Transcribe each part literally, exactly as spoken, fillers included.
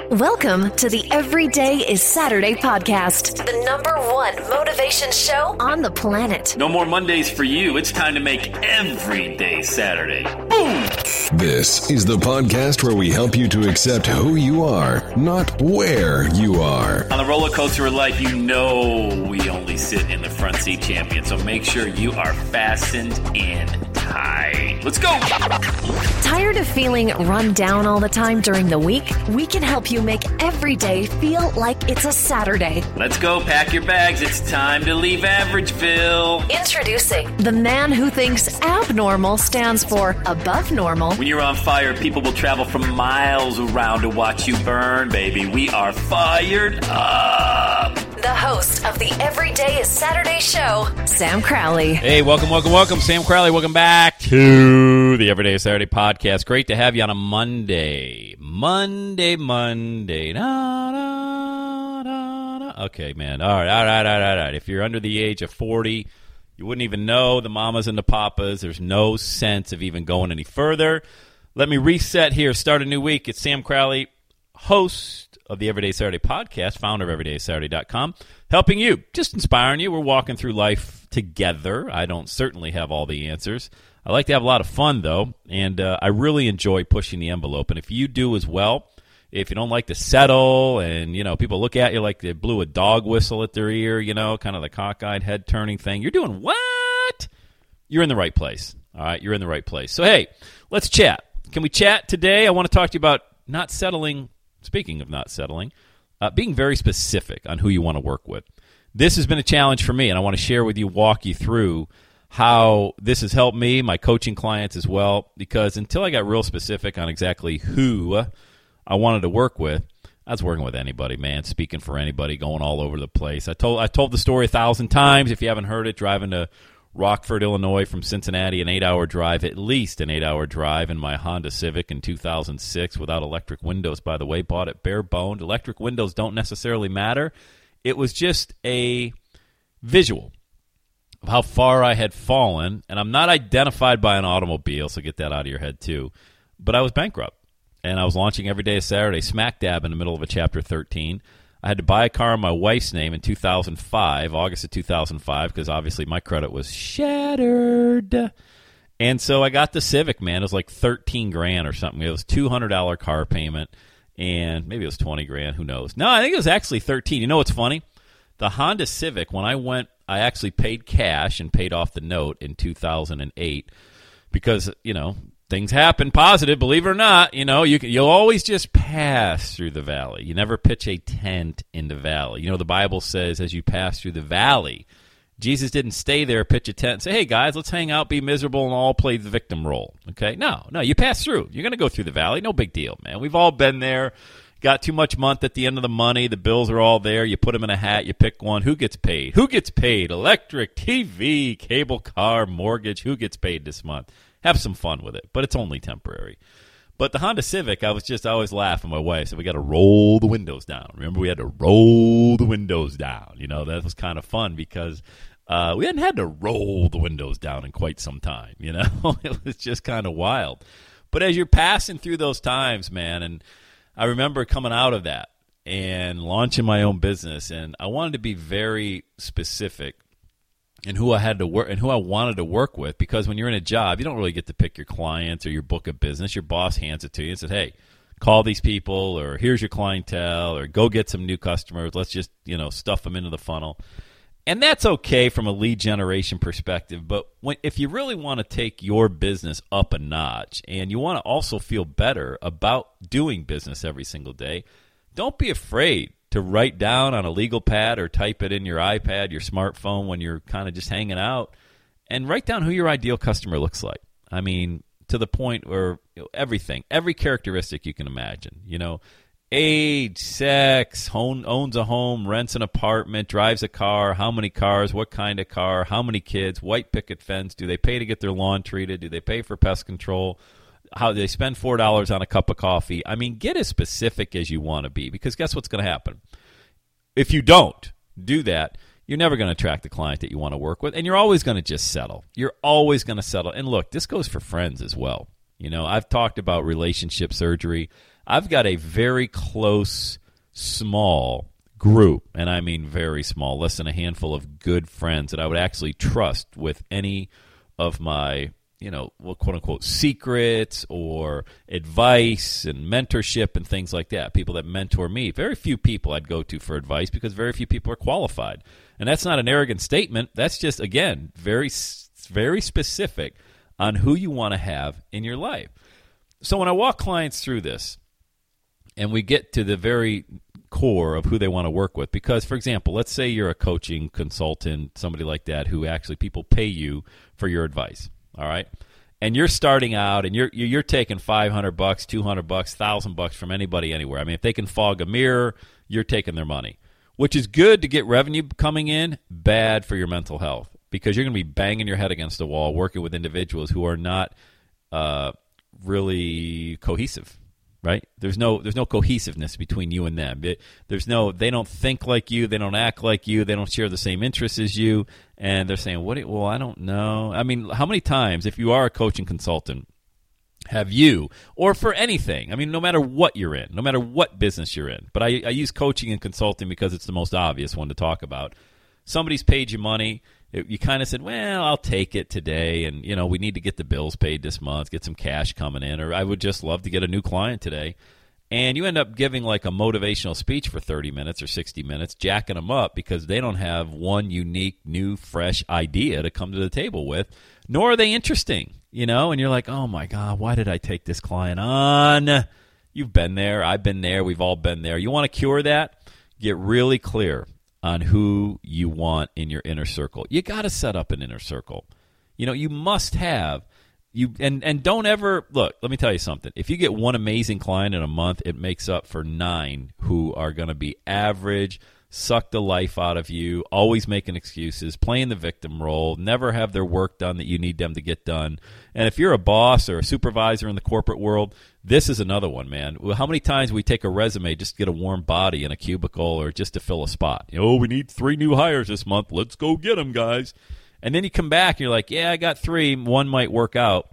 Welcome to the Every Day is Saturday podcast, the number one motivation show on the planet. No more Mondays for you. It's time to make every day Saturday. Boom! This is the podcast where we help you to accept who you are, not where you are. On the roller coaster of life, you know we only sit in the front seat, champion. So make sure you are fastened in tight. Let's go! Tired of feeling run down all the time during the week? We can help you make every day feel like it's a Saturday. Let's go, pack your bags. It's time to leave Averageville. Introducing the man who thinks abnormal stands for above normal. When you're on fire, people will travel from miles around to watch you burn, baby. We are fired up. The host of the Every Day is Saturday show, Sam Crowley. Hey, welcome, welcome, welcome. Sam Crowley, welcome back to the Every Day is Saturday podcast. Great to have you on a Monday. Monday, Monday. Da, da, da, da. Okay, man. All right, all right, all right, all right. If you're under the age of forty, you wouldn't even know the mamas and the papas. There's no sense of even going any further. Let me reset here. Start a new week. It's Sam Crowley, host of the Everyday Saturday podcast, founder of everyday saturday dot com, helping you, just inspiring you. We're walking through life together. I don't certainly have all the answers. I like to have a lot of fun, though, and uh, I really enjoy pushing the envelope. And if you do as well, if you don't like to settle and, you know, people look at you like they blew a dog whistle at their ear, you know, kind of the cockeyed head-turning thing, you're doing what? You're in the right place, all right? You're in the right place. So, hey, let's chat. Can we chat today? I want to talk to you about not settling. Speaking of not settling, uh, being very specific on who you want to work with. This has been a challenge for me, and I want to share with you, walk you through how this has helped me, my coaching clients as well, because until I got real specific on exactly who I wanted to work with, I was working with anybody, man, speaking for anybody, going all over the place. I told I told the story a thousand times. If you haven't heard it, driving to Rockford, Illinois from Cincinnati, an eight-hour drive, at least an eight-hour drive in my Honda Civic in two thousand six without electric windows, by the way. Bought it bare-boned. Electric windows don't necessarily matter. It was just a visual of how far I had fallen, and I'm not identified by an automobile, so get that out of your head too, but I was bankrupt, and I was launching Every Day is Saturday, smack dab in the middle of a Chapter thirteen. I had to buy a car in my wife's name in two thousand five, August of two thousand five, because obviously my credit was shattered. And so I got the Civic, man. It was like thirteen grand or something. It was two hundred dollars car payment, and maybe it was twenty grand. Who knows? No, I think it was actually thirteen. You know what's funny? The Honda Civic, when I went, I actually paid cash and paid off the note in two thousand eight because, you know, things happen positive, believe it or not. You know, you can, you'll always just pass through the valley. You never pitch a tent in the valley. You know, the Bible says as you pass through the valley, Jesus didn't stay there, pitch a tent, and say, hey, guys, let's hang out, be miserable, and all play the victim role. Okay? No, no, you pass through. You're going to go through the valley. No big deal, man. We've all been there. Got too much month at the end of the money. The bills are all there. You put them in a hat. You pick one. Who gets paid? Who gets paid? Electric, T V, cable car, mortgage. Who gets paid this month? Have some fun with it, but it's only temporary. But the Honda Civic, I was just I always laugh at my wife. So we got to roll the windows down. Remember, we had to roll the windows down. You know, that was kind of fun because uh, we hadn't had to roll the windows down in quite some time. You know, it was just kind of wild. But as you're passing through those times, man, and I remember coming out of that and launching my own business, and I wanted to be very specific and who I had to work and who I wanted to work with, because when you're in a job, you don't really get to pick your clients or your book of business. Your boss hands it to you and says, hey, call these people, or here's your clientele, or go get some new customers. Let's just, you know, stuff them into the funnel. And that's okay from a lead generation perspective. But when, if you really want to take your business up a notch and you want to also feel better about doing business every single day, don't be afraid to write down on a legal pad or type it in your iPad, your smartphone when you're kind of just hanging out, and write down who your ideal customer looks like. I mean, to the point where, you know, everything, every characteristic you can imagine, you know, age, sex, home, owns a home, rents an apartment, drives a car, how many cars, what kind of car, how many kids, white picket fence, do they pay to get their lawn treated, do they pay for pest control, how they spend four dollars on a cup of coffee. I mean, get as specific as you want to be, because guess what's going to happen? If you don't do that, you're never going to attract the client that you want to work with, and you're always going to just settle. You're always going to settle. And look, this goes for friends as well. You know, I've talked about relationship surgery. I've got a very close, small group, and I mean very small, less than a handful of good friends that I would actually trust with any of my, you know, well, quote unquote, secrets or advice and mentorship and things like that. People that mentor me. Very few people I'd go to for advice because very few people are qualified. And that's not an arrogant statement. That's just, again, very, very specific on who you want to have in your life. So when I walk clients through this, and we get to the very core of who they want to work with, because, for example, let's say you're a coaching consultant, somebody like that, who actually people pay you for your advice, all right? And you're starting out, and you're you're taking five hundred bucks, two hundred bucks, one thousand bucks from anybody anywhere. I mean, if they can fog a mirror, you're taking their money, which is good to get revenue coming in, bad for your mental health, because you're going to be banging your head against the wall working with individuals who are not uh, really cohesive. Right? There's no there's no cohesiveness between you and them. It, there's no they don't think like you, they don't act like you, they don't share the same interests as you, and they're saying, "What? Well, I don't know." I mean, how many times, if you are a coaching consultant, have you, or for anything? I mean, no matter what you're in, no matter what business you're in, but I, I use coaching and consulting because it's the most obvious one to talk about. Somebody's paid you money. It, you kind of said, well, I'll take it today, and, you know, we need to get the bills paid this month, get some cash coming in, or I would just love to get a new client today. And you end up giving like a motivational speech for thirty minutes or sixty minutes, jacking them up because they don't have one unique, new, fresh idea to come to the table with, nor are they interesting, you know? And you're like, oh, my God, why did I take this client on? You've been there. I've been there. We've all been there. You want to cure that? Get really clear on who you want in your inner circle. You got to set up an inner circle. You know, you must have you and and don't ever look. Let me tell you something. If you get one amazing client in a month, it makes up for nine who are going to be average, suck the life out of you, always making excuses, playing the victim role, never have their work done that you need them to get done. And if you're a boss or a supervisor in the corporate world, this is another one, man. How many times we take a resume just to get a warm body in a cubicle or just to fill a spot? You know, oh, we need three new hires this month. Let's go get them, guys. And then you come back and you're like, yeah, I got three. One might work out.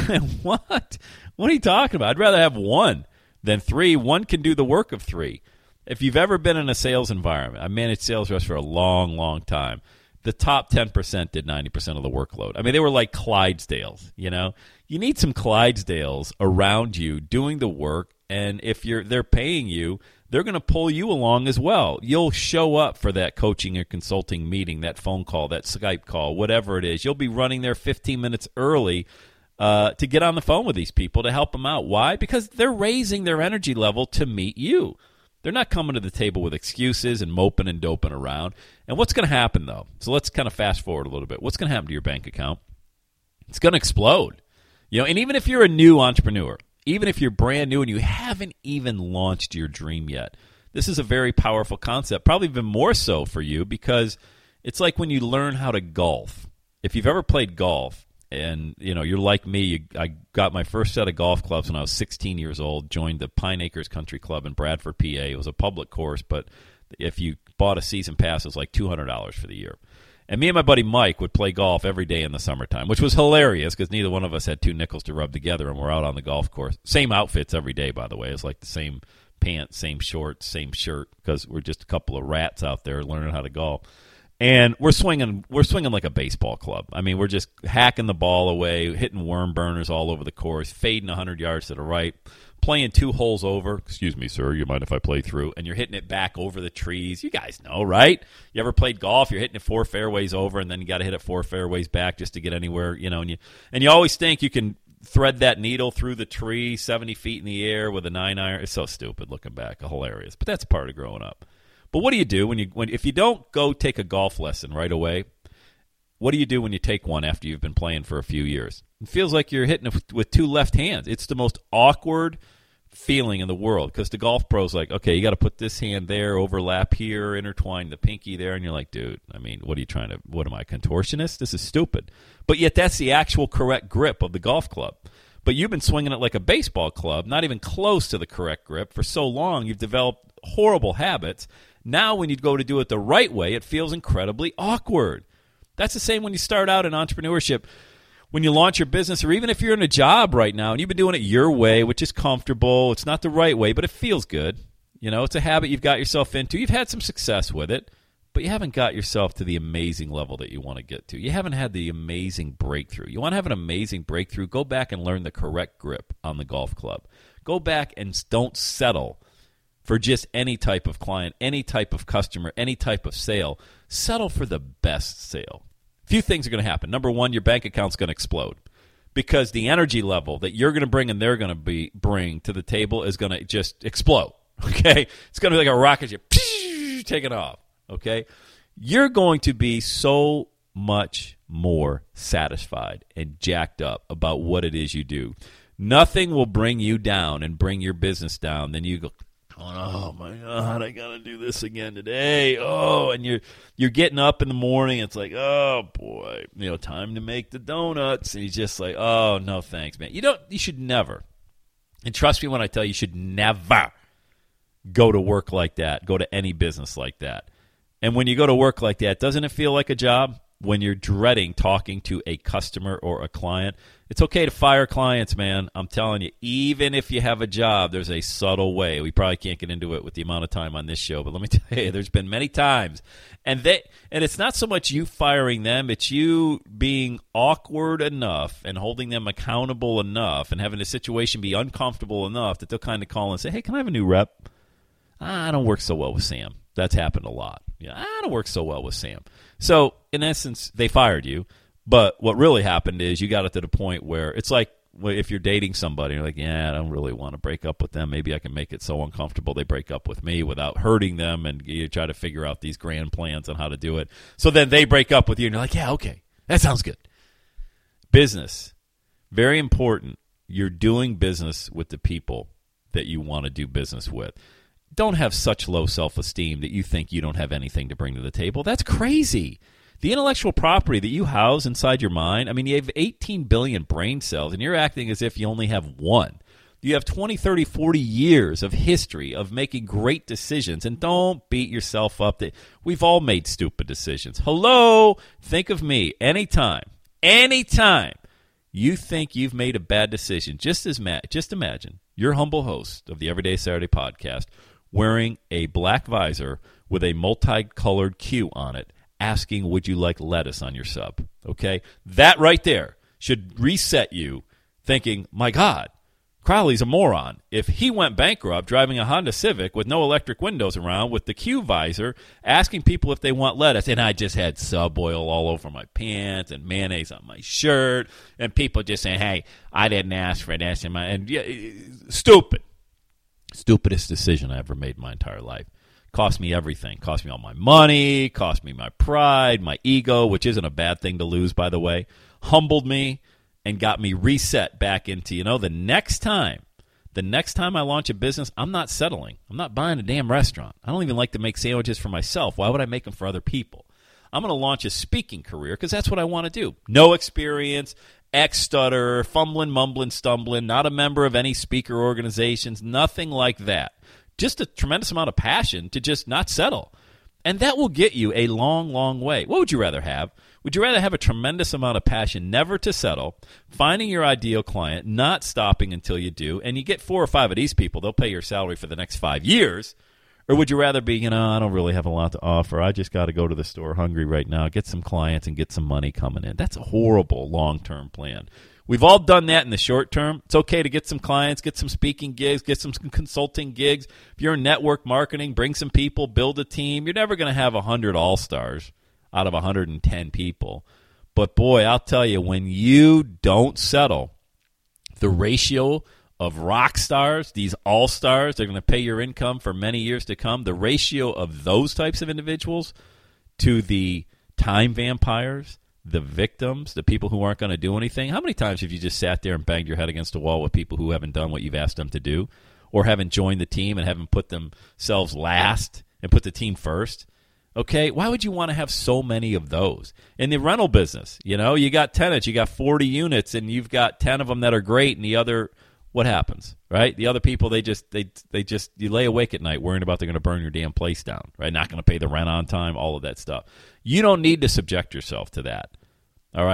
What? What are you talking about? I'd rather have one than three. One can do the work of three. If you've ever been in a sales environment, I managed sales reps for a long, long time. The top ten percent did ninety percent of the workload. I mean, they were like Clydesdales, you know? You need some Clydesdales around you doing the work, and if you're they're paying you, they're going to pull you along as well. You'll show up for that coaching or consulting meeting, that phone call, that Skype call, whatever it is. You'll be running there fifteen minutes early uh, to get on the phone with these people to help them out. Why? Because they're raising their energy level to meet you. They're not coming to the table with excuses and moping and doping around. And what's going to happen, though? So let's kind of fast forward a little bit. What's going to happen to your bank account? It's going to explode. You know, and even if you're a new entrepreneur, even if you're brand new and you haven't even launched your dream yet, this is a very powerful concept, probably even more so for you because it's like when you learn how to golf. If you've ever played golf, and, you know, you're like me. You, I got my first set of golf clubs when I was sixteen years old, joined the Pine Acres Country Club in Bradford, P A. It was a public course, but if you bought a season pass, it was like two hundred dollars for the year. And me and my buddy Mike would play golf every day in the summertime, which was hilarious because neither one of us had two nickels to rub together, and we're out on the golf course. Same outfits every day, by the way. It's like the same pants, same shorts, same shirt because we're just a couple of rats out there learning how to golf. And we're swinging we're swinging like a baseball club. I mean, we're just hacking the ball away, hitting worm burners all over the course, fading one hundred yards to the right, playing two holes over. Excuse me, sir, you mind if I play through? And you're hitting it back over the trees. You guys know, right? You ever played golf? You're hitting it four fairways over, and then you got to hit it four fairways back just to get anywhere, you know. And you and you always think you can thread that needle through the tree seventy feet in the air with a nine iron. It's so stupid looking back, hilarious. But that's part of growing up. But what do you do when you when if you don't go take a golf lesson right away? What do you do when you take one after you've been playing for a few years? It feels like you're hitting it with two left hands. It's the most awkward feeling in the world because the golf pro's like, okay, you got to put this hand there, overlap here, intertwine the pinky there, and you're like, dude, I mean, what are you trying to? What am I, contortionist? This is stupid. But yet that's the actual correct grip of the golf club. But you've been swinging it like a baseball club, not even close to the correct grip for so long. You've developed horrible habits. Now when you go to do it the right way, it feels incredibly awkward. That's the same when you start out in entrepreneurship. when you launch your business, or even if you're in a job right now and you've been doing it your way, which is comfortable, it's not the right way, but it feels good. You know, it's a habit you've got yourself into. You've had some success with it, but you haven't got yourself to the amazing level that you want to get to. You haven't had the amazing breakthrough. You want to have an amazing breakthrough, go back and learn the correct grip on the golf club. Go back and don't settle for just any type of client, any type of customer, any type of sale. Settle for the best sale. Few things are going to happen. Number one, your bank account's going to explode because the energy level that you're going to bring and they're going to be bring to the table is going to just explode. Okay, it's going to be like a rocket ship, taking off. Okay, you're going to be so much more satisfied and jacked up about what it is you do. Nothing will bring you down and bring your business down than you go, oh my God, I gotta do this again today. Oh, and you're you're getting up in the morning. It's like, oh boy, you know, time to make the donuts. And he's just like, oh no, thanks, man. You don't. You should never. And trust me when I tell you, you should never go to work like that. Go to any business like that. And when you go to work like that, doesn't it feel like a job? When you're dreading talking to a customer or a client, it's okay to fire clients, man. I'm telling you, even if you have a job, there's a subtle way. We probably can't get into it with the amount of time on this show, but let me tell you, there's been many times. And they and it's not so much you firing them, it's you being awkward enough and holding them accountable enough and having the situation be uncomfortable enough that they'll kind of call and say, hey, can I have a new rep? I don't work so well with Sam. That's happened a lot. Yeah, I don't work so well with Sam. So, in essence, they fired you. But what really happened is you got it to the point where it's like if you're dating somebody, you're like, yeah, I don't really want to break up with them. Maybe I can make it so uncomfortable they break up with me without hurting them, and you try to figure out these grand plans on how to do it. So then they break up with you, and you're like, yeah, okay, that sounds good. Business, very important. You're doing business with the people that you want to do business with. Don't have such low self-esteem that you think you don't have anything to bring to the table. That's crazy. The intellectual property that you house inside your mind, I mean, you have eighteen billion brain cells, and you're acting as if you only have one. You have twenty, thirty, forty years of history of making great decisions, and don't beat yourself up. That we've all made stupid decisions. Hello? Think of me. Anytime, anytime you think you've made a bad decision, just, as ma- just imagine your humble host of the Everyday Saturday podcast wearing a black visor with a multicolored Q on it, asking, would you like lettuce on your sub? Okay? That right there should reset you thinking, my God, Crowley's a moron. If he went bankrupt driving a Honda Civic with no electric windows around with the Q visor, asking people if they want lettuce, and I just had sub oil all over my pants and mayonnaise on my shirt, and people just saying, hey, I didn't ask for this. And, my, and yeah, stupid. Stupidest decision I ever made in my entire life. Cost me everything. Cost me all my money. Cost me my pride, my ego, which isn't a bad thing to lose, by the way. Humbled me and got me reset back into, you know, the next time, the next time I launch a business, I'm not settling. I'm not buying a damn restaurant. I don't even like to make sandwiches for myself. Why would I make them for other people? I'm going to launch a speaking career because that's what I want to do. No experience, ex-stutter, fumbling, mumbling, stumbling, not a member of any speaker organizations, nothing like that. Just a tremendous amount of passion to just not settle. And that will get you a long, long way. What would you rather have? Would you rather have a tremendous amount of passion, never to settle, finding your ideal client, not stopping until you do, and you get four or five of these people, they'll pay your salary for the next five years, or would you rather be, you know, I don't really have a lot to offer. I just got to go to the store hungry right now, get some clients, and get some money coming in. That's a horrible long-term plan. We've all done that in the short term. It's okay to get some clients, get some speaking gigs, get some consulting gigs. If you're in network marketing, bring some people, build a team. You're never going to have one hundred all-stars out of one hundred ten people. But, boy, I'll tell you, when you don't settle, the ratio of rock stars, these all-stars, they're going to pay your income for many years to come. The ratio of those types of individuals to the time vampires, the victims, the people who aren't going to do anything. How many times have you just sat there and banged your head against a wall with people who haven't done what you've asked them to do, or haven't joined the team and haven't put themselves last and put the team first? Okay, why would you want to have so many of those? In the rental business, you know, you got tenants, you got forty units, and you've got ten of them that are great, and the other, what happens, right? The other people, they just, they, they just, you lay awake at night worrying about they're going to burn your damn place down, right? Not going to pay the rent on time, all of that stuff. You don't need to subject yourself to that, all right?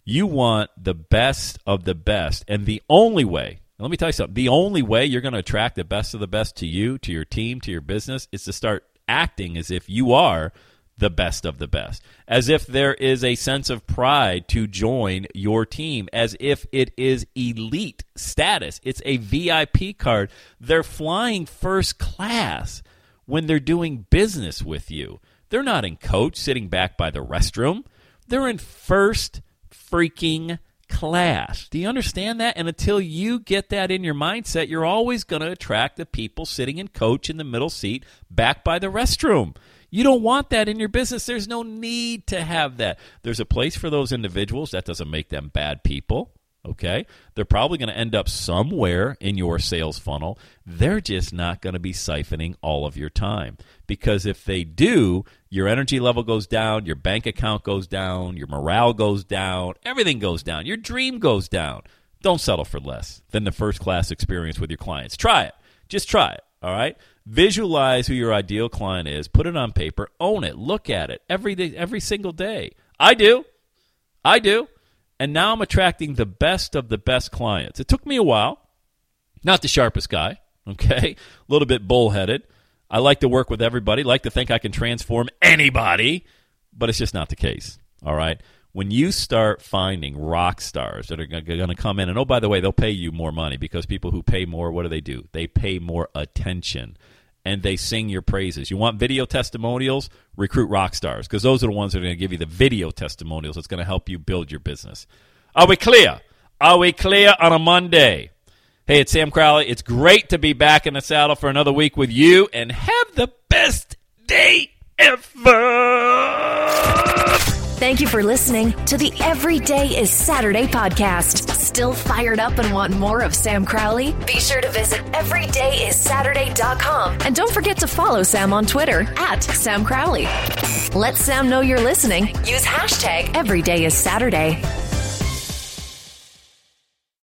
You want the best of the best. And the only way, let me tell you something, the only way you're going to attract the best of the best to you, to your team, to your business, is to start acting as if you are the best of the best, as if there is a sense of pride to join your team, as if it is elite status. It's a V I P card. They're flying first class when they're doing business with you. They're not in coach sitting back by the restroom. They're in first freaking class. Do you understand that? And until you get that in your mindset, you're always going to attract the people sitting in coach in the middle seat back by the restroom. You don't want that in your business. There's no need to have that. There's a place for those individuals. That doesn't make them bad people, okay? They're probably going to end up somewhere in your sales funnel. They're just not going to be siphoning all of your time, because if they do, your energy level goes down, your bank account goes down, your morale goes down, everything goes down, your dream goes down. Don't settle for less than the first-class experience with your clients. Try it. Just try it, all right? Visualize who your ideal client is. Put it on paper. Own it. Look at it every day, every single day. I do. I do. And now I'm attracting the best of the best clients. It took me a while. Not the sharpest guy, okay? A little bit bullheaded. I like to work with everybody. Like to think I can transform anybody, but it's just not the case, all right? When you start finding rock stars that are going to come in, and oh, by the way, they'll pay you more money, because people who pay more, what do they do? They pay more attention, and they sing your praises. You want video testimonials? Recruit rock stars, because those are the ones that are going to give you the video testimonials that's going to help you build your business. Are we clear? Are we clear on a Monday? Hey, it's Sam Crowley. It's great to be back in the saddle for another week with you, and have the best day ever. Thank you for listening to the Every Day is Saturday podcast. Still fired up and want more of Sam Crowley? Be sure to visit every day is saturday dot com. And don't forget to follow Sam on Twitter at Sam Crowley. Let Sam know you're listening. Use hashtag Every Day is Saturday.